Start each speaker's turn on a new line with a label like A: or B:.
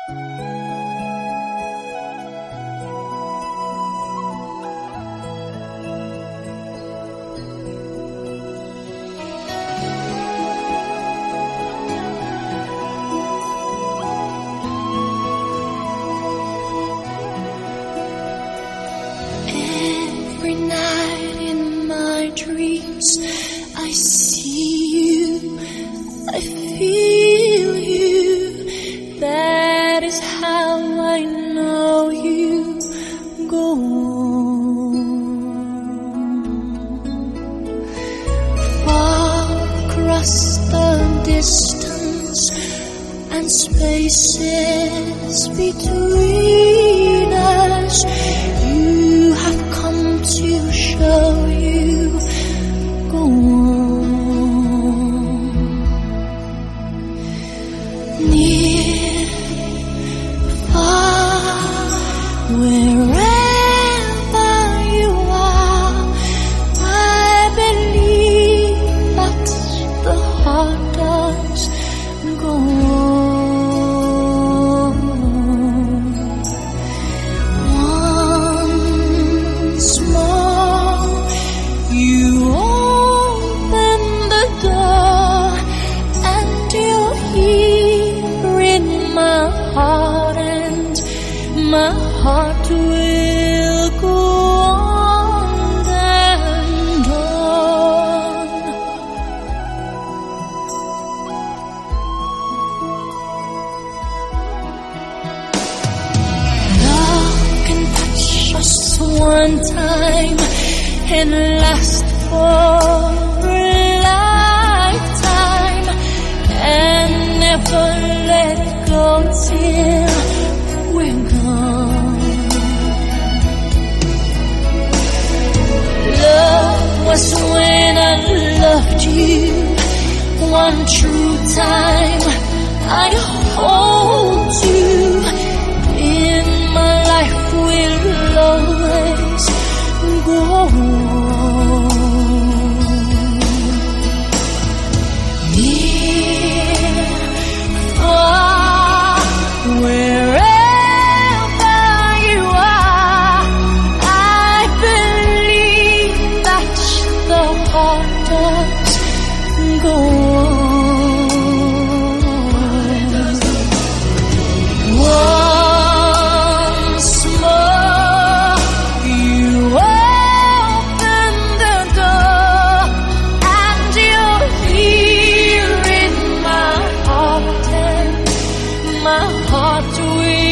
A: Every night in my dreams, I see you, I feel you. That is how I know you go on. Far across the distance and spaces between us, you have come to show you go on. Near, far, wherever you are, I believe that the heart does go on. Once more, you open the door, and you're here in my heart, and my heart will go on and on. Love can touch us one time and last for a lifetime, and never let go till we're gone. Love was when I loved you one true time. I hold you in my life, will always go on. Near, far, wherever you are, I believe that the heart does go on. Once more, you open the door, and you're here in my heart, and my heart will